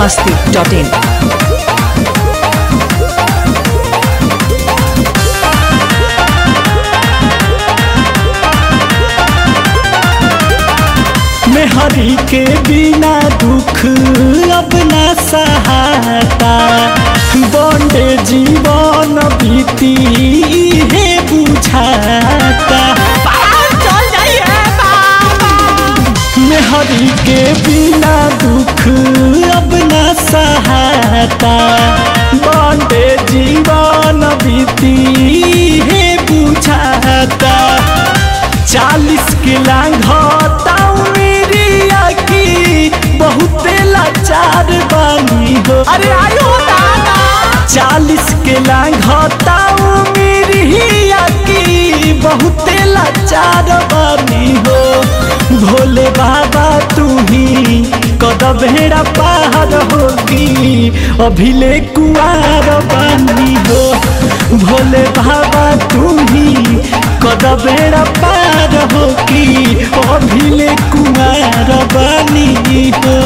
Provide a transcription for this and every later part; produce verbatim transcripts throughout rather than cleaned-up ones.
masti dot in. मेहरी के बिना दुख अब न सहाता बंडे जीवन बीती है बुझाता मेहरी के बिना दुख अब न सहाता बंडे जीवन बीती है बुझाता चालीस के लांघता बहुत लाचार बानी हो अरे आयो दादा चालीस के लांघता मेरी की बहुत लाचार बानी हो भोले बाबा तू ही कद भेड़ा पार होगी अभिले कुआर बानी हो भोले बाबा तू ही कद भेड़ा पार होगी अभिले कुआर बानी हो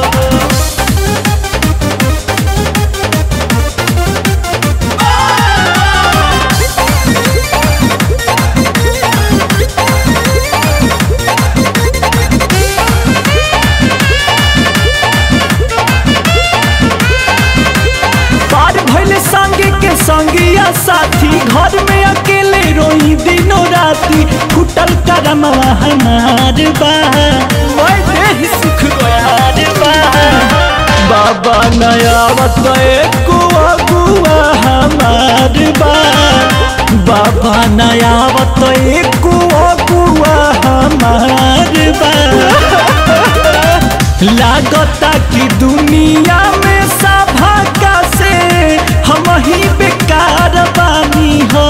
संगिया साथी घर में अकेले रोई दिनों राती फुटल करम हमार बा देह सुख गयार बा बाबा नयावत कुआ कुआ हमार बा बाबा नयावत कुआ कुआ हमार बा लागता कि दुनिया में सभा का से हम ही बेकार बानी हो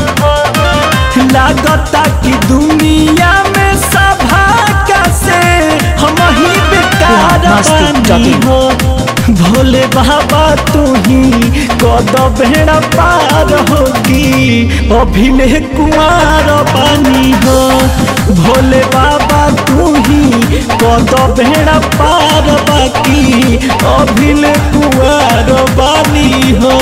लागता कि दुनिया में सभा का से हम ही बेकार बानी हो भोले बाबा तू ही कद भेड़ा पार होगी अभिले कुआर बानी हो भोले बाबा तू ही कद भेड़ा पार बाकी अभिले कुआर बानी हो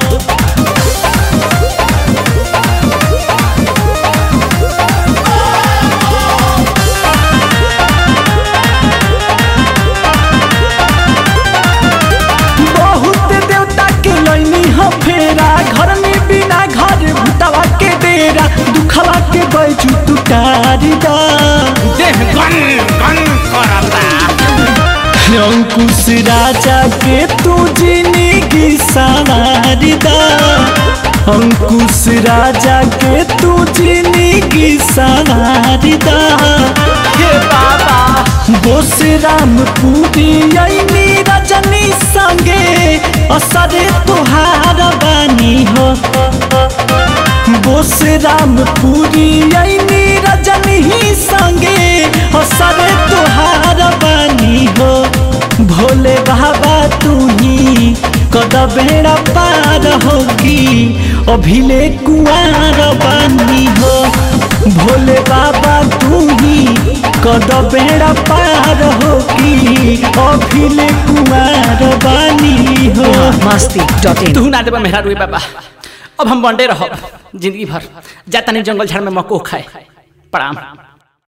फेरा घर में बिना घर भूतवा के डेरा दुखवा के बैजू तुकारी दा देह गन गन करता अंकुश राजा के तू जिंदगी सवारी दा अंकुश राजा के तू जिंदगी सवारी दा हे बाबा बोस राम पूरी आईनी रजनी संगे असरे तुहार बानी हो बोस राम पूरी आईनी रजनी संगे असरे तुहार बानी हो भोले बाबा तू ही कद बेड़ा पार होगी अभिले कुआर बानी हो भोले बाबा तू ही कद बेड़ा पार होगी अभिले कुआर बानी हो masti dot in. तू ना देबा मेहरा रुई बाबा अब हम बंडे रहो जिंदगी भर जाता नहीं जंगल झाड़ में मको खाए प्रणाम।